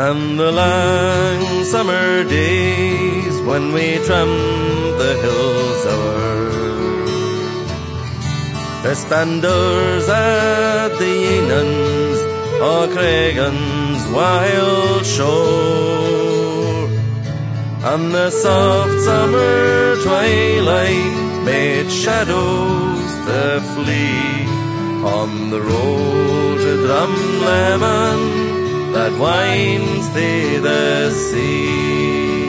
And the long summer days when we tramp the hills o'er, the spanders at the Enans or Cragan's wild shore, and the soft summer twilight made shadows to flee on the road to Drumleman that winds to the sea.